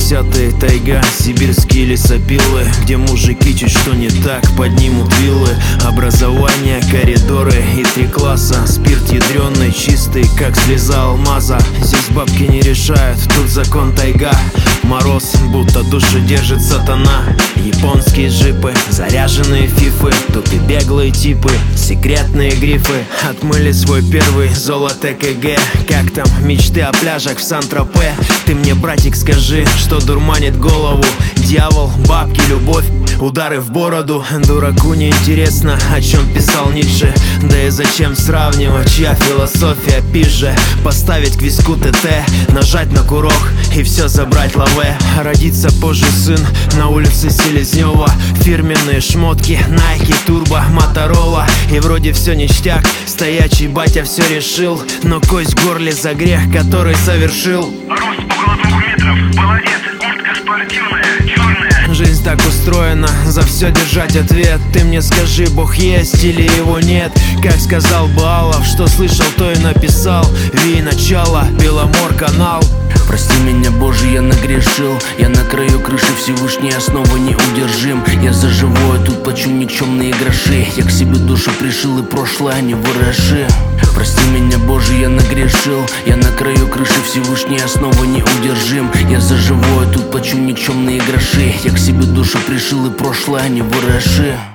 80-е, тайга, сибирские лесопилы, где мужики чуть что не так поднимут виллы. Образование, коридоры и 3 класса. Спирт ядрёный, чистый, как слеза алмаза. Здесь бабки не решают, тут закон тайга. Мороз, будто душу держит сатана. Японские джипы, заряженные фифы. Тут и беглые типы, секретные грифы. Отмыли свой первый золото КГ. Как там мечты о пляжах в Сан-Тропе? Ты мне, братик, скажи, что дурманит голову? Дьявол, бабки, любовь, удары в бороду. Дураку не интересно, о чем писал Ницше. Да и зачем сравнивать, чья философия пизже? Поставить к виску ТТ, нажать на курок и все забрать лаве. Родиться позже сын на улице Селезнева. Фирменные шмотки, Nike, Turbo, Motorola. И вроде все ништяк, стоячий батя все решил. Но кость в горле за грех, который совершил. Рост около 2 метров, молодец, куртка спортивная, черная. Жизнь так устроена, за все держать ответ. Ты мне скажи, Бог есть или его нет? Как сказал Баалов, что слышал, то и написал. Ви начало, Беломор канал. Прости меня, Боже, я нагрешил. Я на краю крыши, Всевышний основа неудержим. Я за живое тут плачу никчемные гроши. Я к себе душу пришил и прошлое не выражи. Прости меня, Боже, я нагрешил. Я на краю крыши, Всевышний основа неудержим. Я за живое тут плачу никчемные гроши. Я к себе душу пришил и прошлое не выражи.